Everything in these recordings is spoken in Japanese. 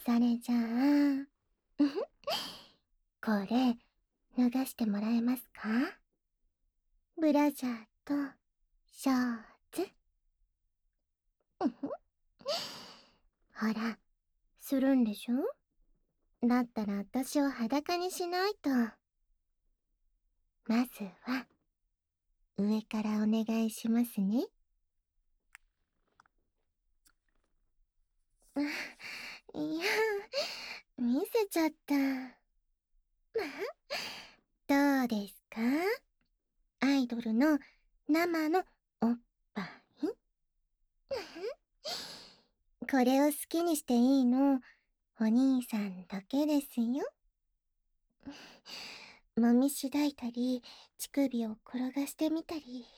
それじゃあ、これ、脱がしてもらえますか？ブラジャーと、ショーツ。ほら、するんでしょ？だったら私を裸にしないと。まずは、上からお願いしますね。いや、見せちゃった。どうですか？アイドルの生のおっぱい。これを好きにしていいの、お兄さんだけですよ。もみしだいたり、乳首を転がしてみたり。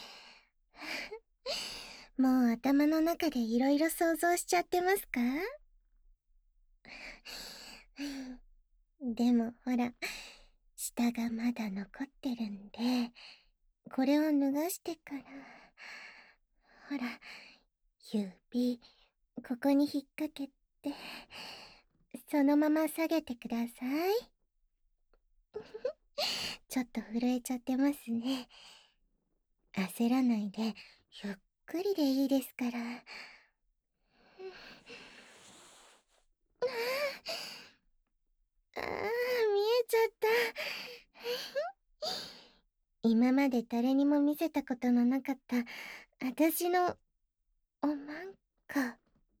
もう頭の中でいろいろ想像しちゃってますか？でもほら、下がまだ残ってるんで、これを脱がしてから、ほら、指、ここに引っ掛けて、そのまま下げてください。ちょっと震えちゃってますね。焦らないで、ゆっくりでいいですから。ああ、見えちゃった。今まで誰にも見せたことのなかった、私の、おまんこ。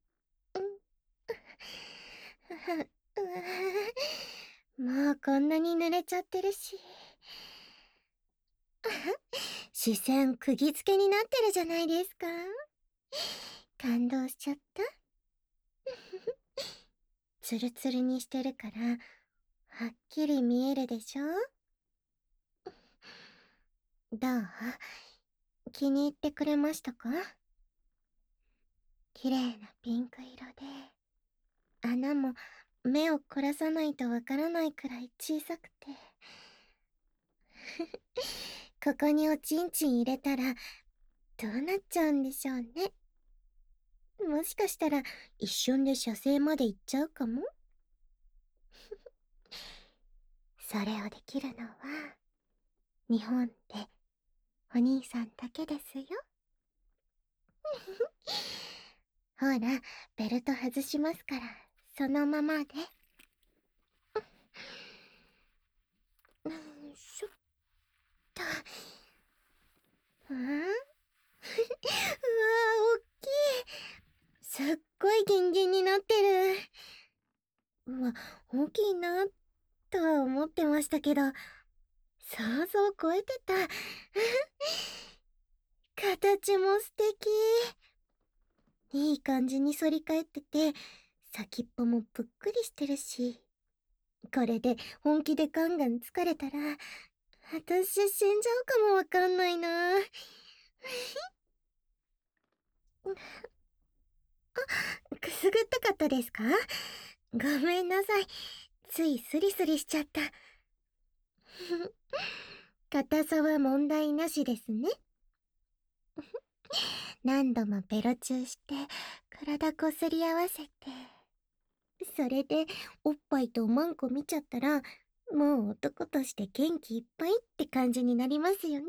もうこんなに濡れちゃってるし。視線釘付けになってるじゃないですか。感動しちゃった。ツルツルにしてるから、はっきり見えるでしょ？どう？気に入ってくれましたか？綺麗なピンク色で、穴も目を凝らさないとわからないくらい小さくて。ここにおちんちん入れたら、どうなっちゃうんでしょうね。もしかしたら、一瞬で射精まで行っちゃうかも。それをできるのは、日本でお兄さんだけですよ。ほら、ベルト外しますから、そのままで。しょっと。うわー、おっきい。すっごいギンギンになってる。うわ、大きいな、とは思ってましたけど、想像を超えてた。形も素敵。いい感じに反り返ってて、先っぽもぷっくりしてるし。これで本気でガンガン疲れたら、私死んじゃうかもわかんないな。くすぐったかったですか？ごめんなさい。ついスリスリしちゃった。硬さは問題なしですね。何度もベロチューして、体こすり合わせて。それで、おっぱいとおまんこ見ちゃったら、もう男として元気いっぱいって感じになりますよね。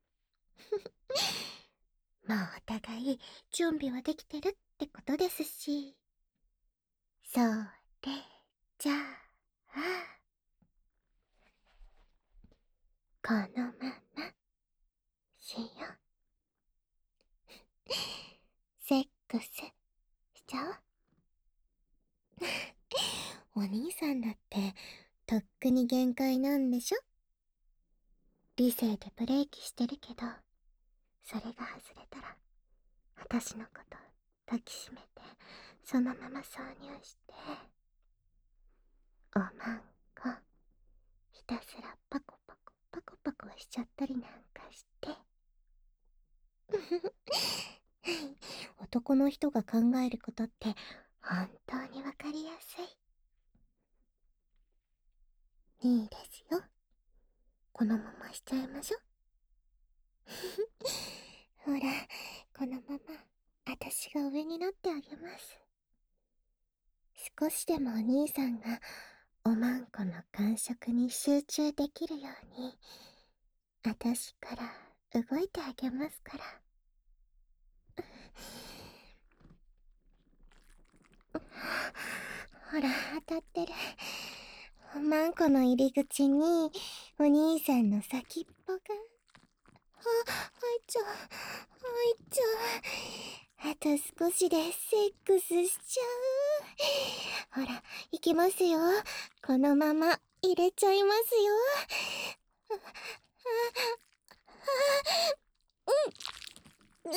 もうお互い準備はできてるってことですし。それじゃあ、このまましよう。セックスしちゃおう。お兄さんだってとっくに限界なんでしょ？理性でブレーキしてるけど、それが外れたら私のこと抱きしめてそのまま挿入して、おまんこひたすらパコパコパコパコしちゃったりなんかして。男の人が考えることって本当にわかりやすい。いいですよ。このまましちゃいましょ。ほら、このまま私が上になってあげます。 少しでもお兄さんがおまんこの感触に集中できるように、私から動いてあげますから。ほら、当たってる。おまんこの入り口にお兄さんの先っぽが。入っちゃう、入っちゃう。あと少しでセックスしちゃう。ほら、行きますよ。このまま入れちゃいますよ。う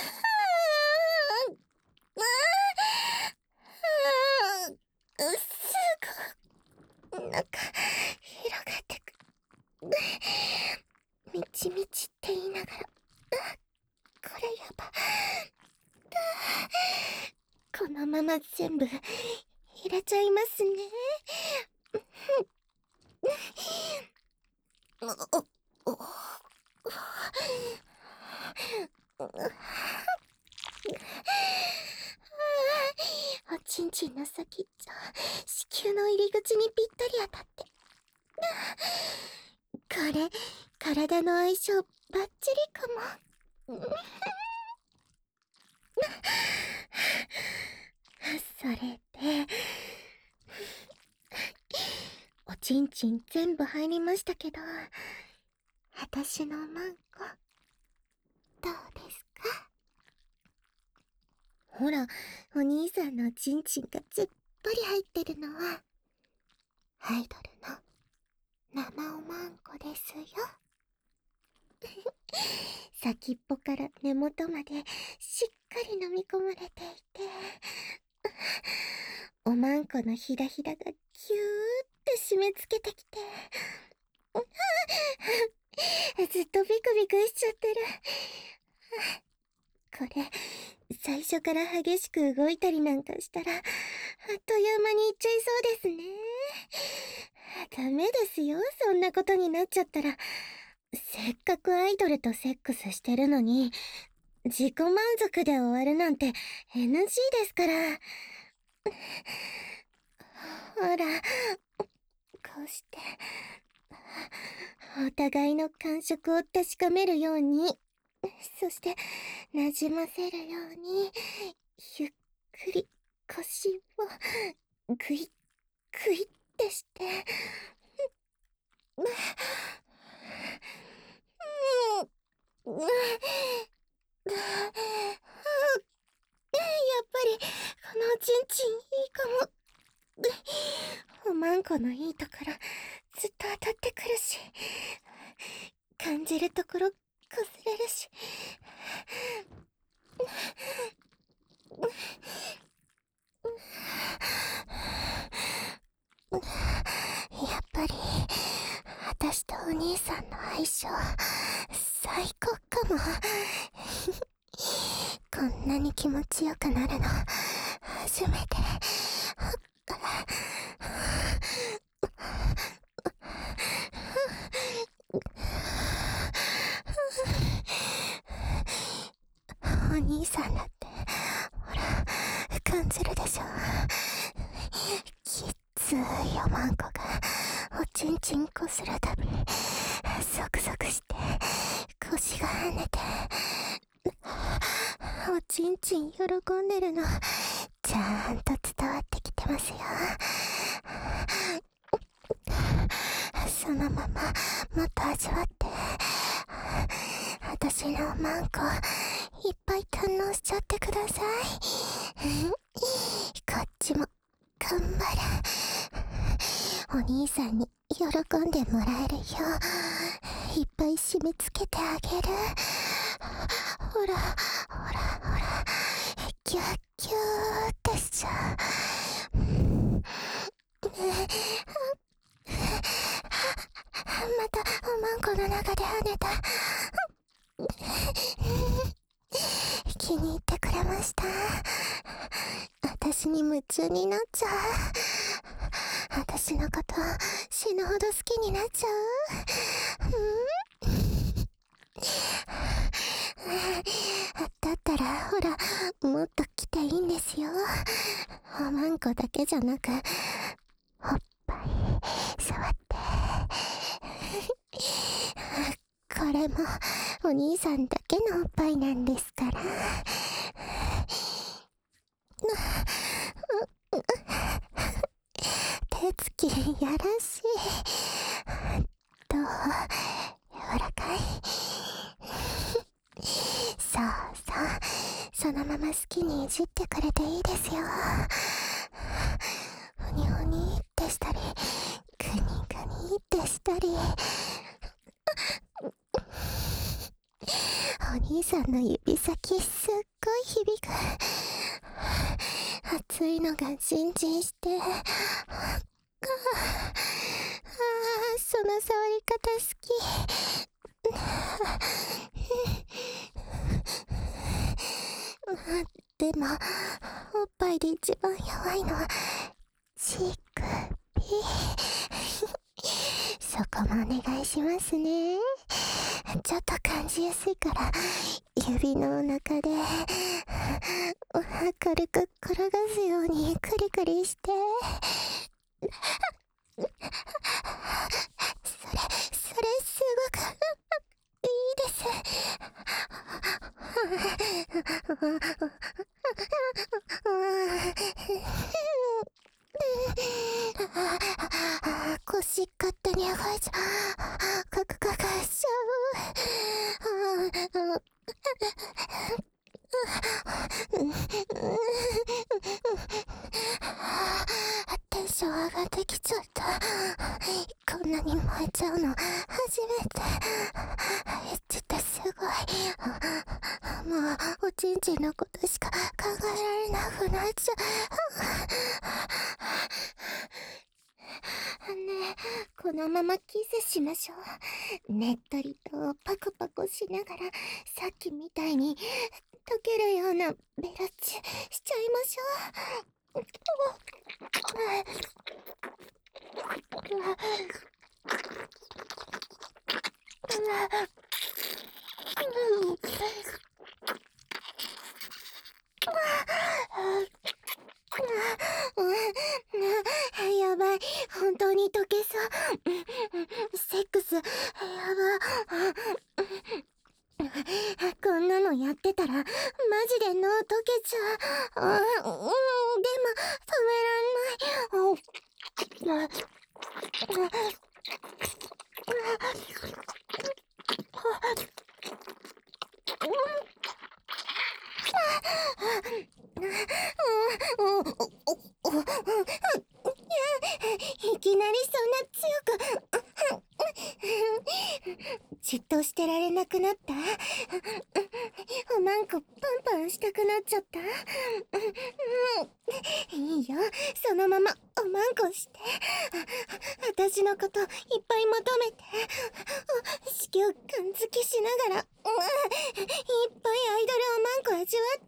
すごい、なんか広がってく。みちみちって言いながら、これやば。このまま全部入れちゃいますね。おちんちんの先っちょ、子宮の入り口にぴったり当たって。これ、体の相性バッチリかも。それで、おちんちん全部入りましたけど、私のマンコ、どうですか？ほら、お兄さんのおちんちんがずっぽり入ってるのは、アイドルの生おまんこですよ。先っぽから根元までしっかり飲み込まれていて、おまんこのひだひだがギューって締め付けてきて、ずっとビクビクしちゃってる。これ、最初から激しく動いたりなんかしたら、あっという間にいっちゃいそうですね。ダメですよ、そんなことになっちゃったら。せっかくアイドルとセックスしてるのに、自己満足で終わるなんて NG ですから。ほら、こうして、お互いの感触を確かめるように、そして馴染ませるように、ゆっくり腰をグイッグイッってして、やっぱりこのおちんちんいいかも。おまんこのいいところずっと当たってくるし、感じるところこすれるし、やっぱり私とお兄さんの相性最高かも。こんなに気持ちよくなるの初めて。お兄さんだってほら感じるでしょ。きっついおまんこがおちんちんこするたびゾクゾクして腰が跳ねて、おちんちん喜んでるのちゃんと伝わってきてますよ。そのままもっと味わって、私のマンコいっぱい堪能しちゃってください。こっちも頑張る。お兄さんに喜んでもらえるよういっぱい締め付けてあげる。ほらほらほら、ギュッギューってしちゃう。またおまんこの中で跳ねた。気に入ってくれました？私に夢中になっちゃう。私のこと死ぬほど好きになっちゃう。だったらほらもっと来ていいんですよ。 おまんこだけじゃなく、おっぱい触って。これもお兄さんだけのおっぱいなんですから。手つきやらしい。どう？柔らかい？そうそう、そのまま好きにいじってくれていいですよ。ふにふにってしたり、グニグニってしたり。お兄さんの指先すっごい響く。熱いのがジンジンして、その触り方好き。でもおっぱいで一番弱いのは乳首。そこもお願いしますね。ちょっと感じやすいから指のお腹で軽く転がすようにクリクリして。それすごくいいです。腰勝手に動いちゃう。かしちゃう。テンション上がってきちゃった。こんなに燃えちゃうの初めて。ちょっとすごい。もうおちんちんのことしか考えられなくなっちゃう。ねえ、このままキスしましょう。ねっとりとパコパコしながら、さっきみたいに溶けるようなベロチしちゃいましょう。やばい、本当に溶けそう。セックスやば。こんなのやってたらマジで脳溶けちゃう。でも止めらんない。いきなりそんな強くじっとしてられなくなった。おまんこパンパンしたくなっちゃった。いいよ、そのままおまんこして。私のこといっぱい求めて。子宮感づきしながらいっぱいアイドルおまんこ味わって。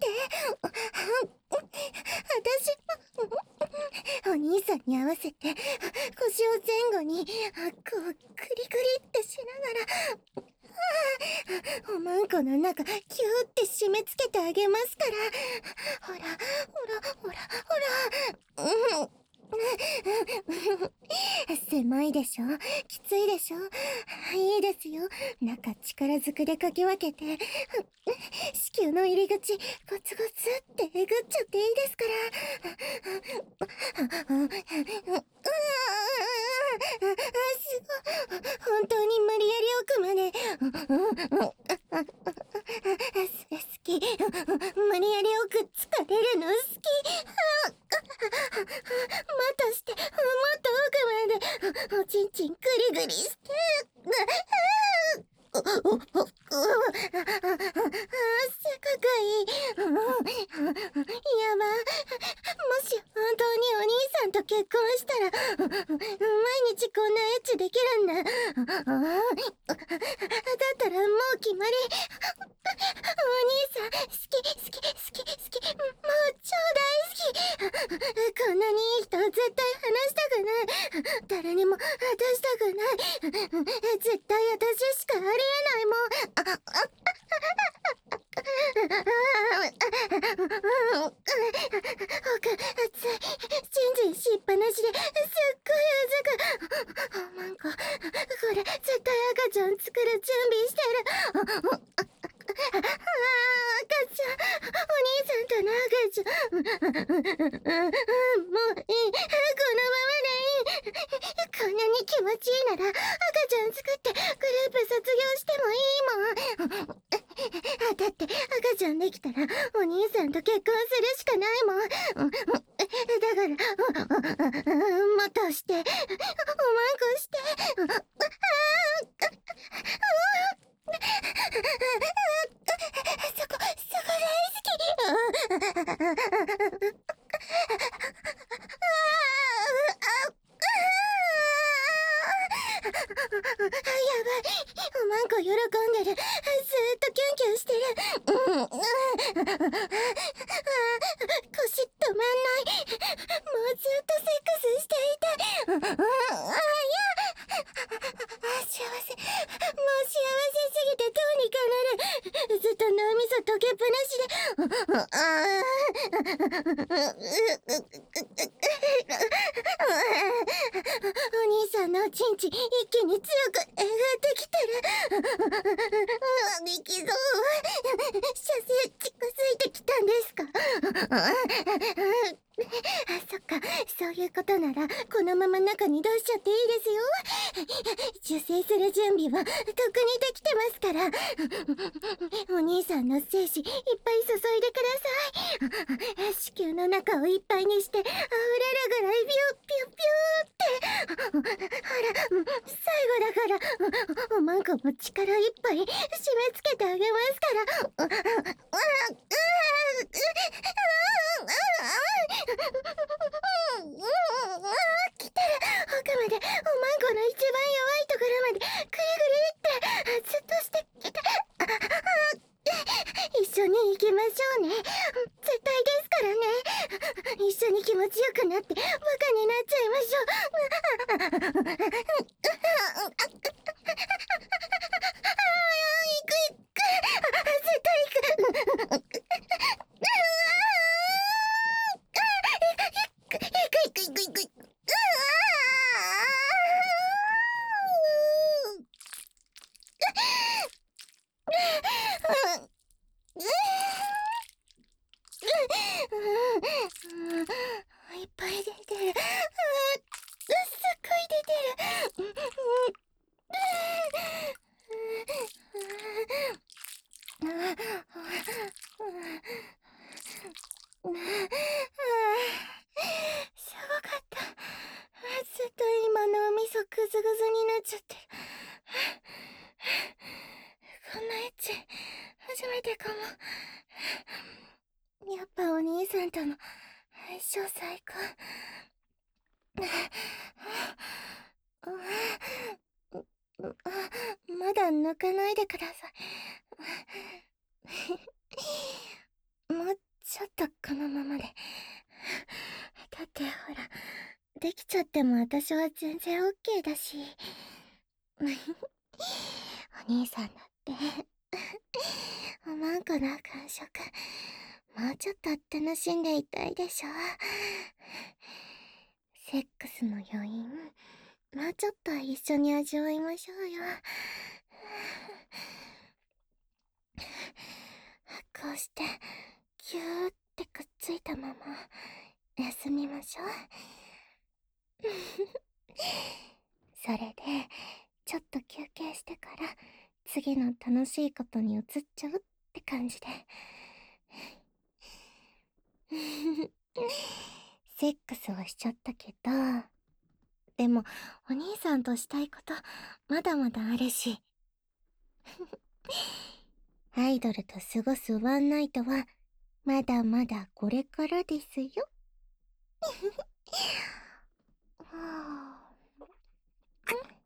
私お兄さんに合わせて腰を前後にこうクリクリってしながらおまんこの中キューって締め付けてあげますから。ほら狭いでしょ、きついでしょ。いいですよ、中力ずくでかき分けて子宮の入り口ゴツゴツってえぐっちゃっていいですから。すごい、本当に無理やり奥まで好き。無理やり奥疲れるの好き。もっとして、もっと奥までおちんちんグリグリして。すごくいい。やば。もし本当にお兄さんと結婚したら毎日こんなエッチできるんだ。だったらもう決まり。お兄さん好き、もう超大好き。こんなにいい人絶対話したくない。誰にも渡したくない。絶対私しかありえないもん。奥熱い。 こんなに気持ちいいなら赤ちゃん作ってグループ卒業してもいいもん。だって赤ちゃんできたらお兄さんと結婚するしかないもん。だからもっとしておまんこして。そこ大好き。やばい、おまんこ喜んでる。ずーっとキュンキュンしてる。腰止まんない。もうずっとセックスしていたい。幸せ、もう幸せすぎてどうにかなる。ずっと脳みそ溶けっぱなしで。お兄さんのおちんち一気に強くできてる。力道射精近づいてきたんですか？そっか、そういうことならこのまま中に出しちゃっていいですよ。受精する準備はとっくにできてますから。お兄さんの精子いっぱい注いでください。子宮の中をいっぱいにして溢れるぐらいビュッピュッピューって。ほら、最後だからおまんこも力いっぱい締め付けてあげますから。来たら奥までおまんこの一番弱いところまでグリグリってずっとしてきて。一緒に行きましょうね。絶対ですからね。一緒に気持ちよくなってバカになっちゃいましょう。行く行く。絶対行く。行く。いっぱい出てる。すっごい出てる。すごかった。ずっと今脳みそグズグズになっちゃってる。こんなエッチ初めてかも。やっぱお兄さんとの相性最高。まだ抜かないでください。もうちょっとこのままで。だってほら、できちゃっても私は全然 OK だし。お兄さんだっておまんこの感触もうちょっと楽しんでいたいでしょ。セックスの余韻もうちょっと一緒に味わいましょうよ。こうしてギューってくっついたまま休みましょう。それでちょっと休憩してから次の楽しいことに移っちゃうって感じで。セックスはしちゃったけど、でもお兄さんとしたいことまだまだあるし。アイドルと過ごすワンナイトはまだまだこれからですよ。はあ